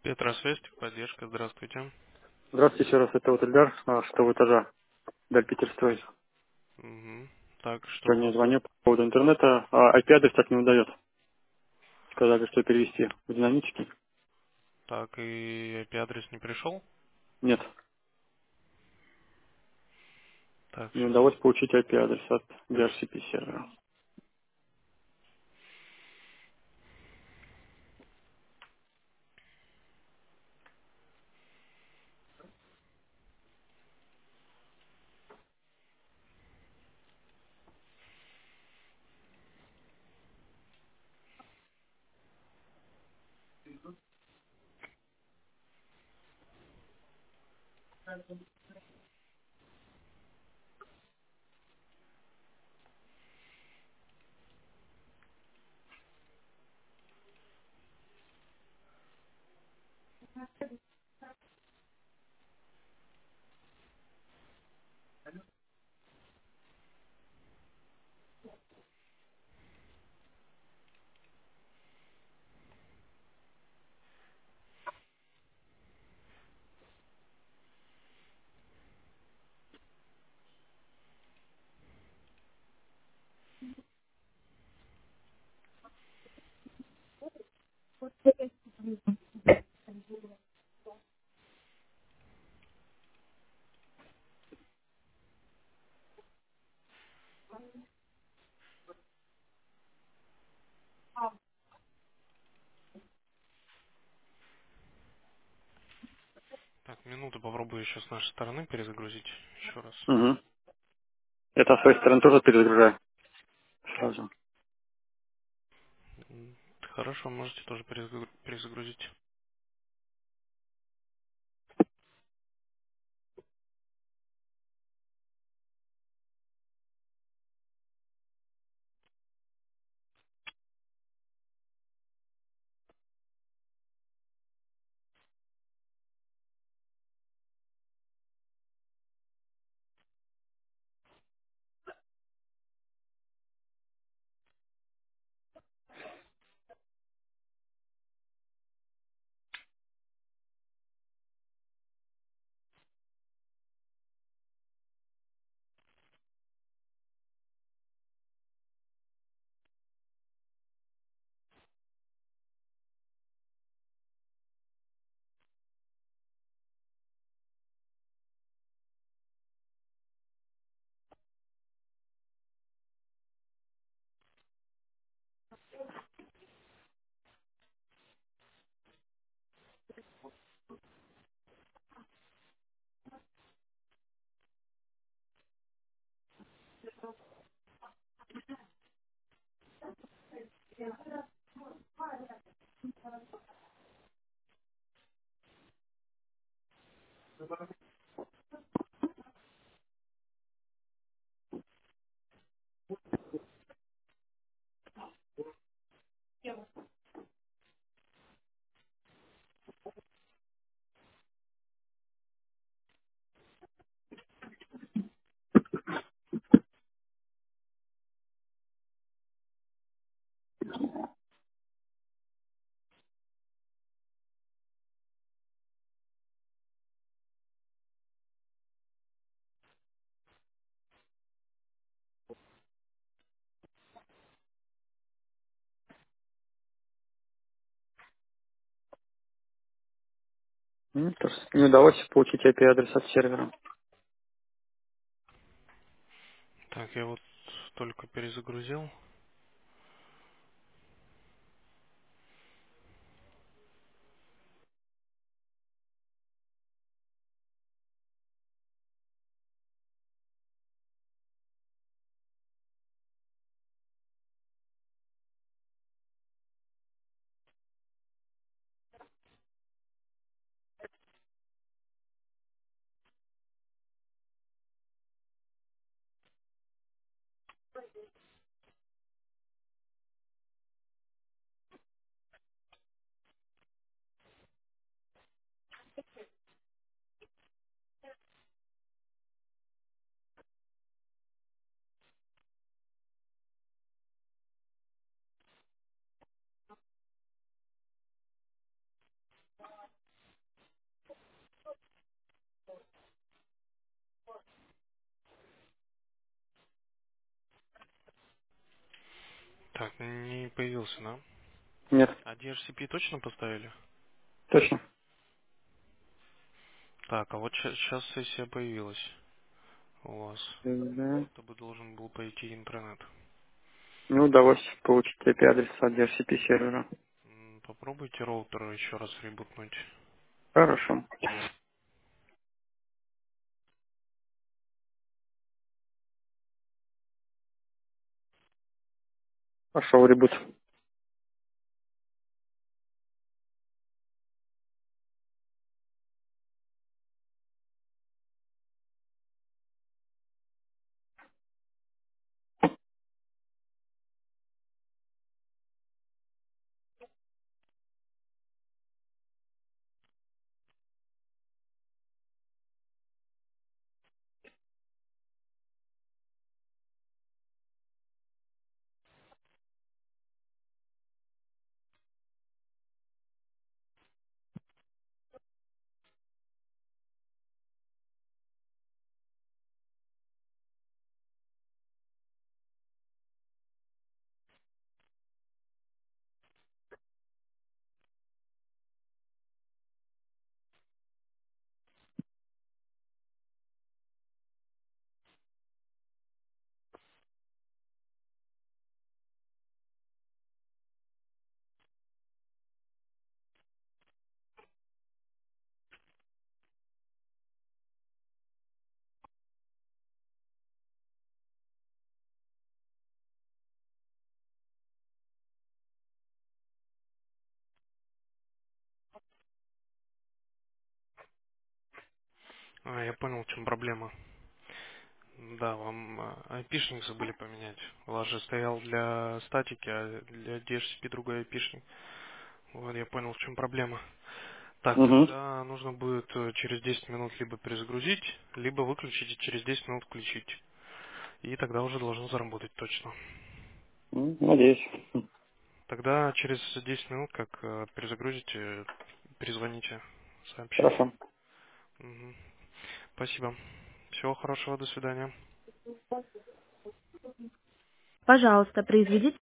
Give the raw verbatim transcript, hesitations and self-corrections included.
Петросвязь, поддержка, здравствуйте. Здравствуйте еще раз, это вот Эльдар, а, шестого этажа, Даль Питерстрой. Мгм. Так, что у Сегодня вас? звоню по поводу интернета, а ай пи-адрес так не выдает. Сказали, что перевести в динамический. Так, и I P-адрес не пришел? Нет, Так, не сейчас. удалось получить ай пи-адрес от ди эйч си пи сервера. Так, минуту попробую еще с нашей стороны перезагрузить еще раз. Угу. Это с своей стороны тоже перезагружаю сразу. М, Хорошо, можете тоже перезагру- перезагрузить. М, тоже не удалось получить ай пи-адрес от сервера. Так, я вот только перезагрузил. Так, не появился, да? Нет, А ди эйч си пи точно поставили? точно. Так, а вот сейчас сессия появилась у вас. Да. Будто бы должен был пойти интернет. Не удалось получить ай пи-адрес от ди эйч си пи сервера. М, Попробуйте роутер еще раз ребутнуть. Хорошо. Пошел ребут. А, я понял, в чем проблема. Да, вам а, айпишник забыли поменять. У вас же стоял для статики, а для ди эйч си пи другой айпишник. Вот я понял, в чем проблема. Так, Угу. тогда нужно будет э, через десять минут либо перезагрузить, либо выключить и через десять минут включить. И тогда уже должно заработать точно. Надеюсь. Тогда через десять минут, как э, перезагрузите, перезвоните, сообщите. Хорошо. Мгм. Спасибо. Всего хорошего, до свидания. Пожалуйста, произведите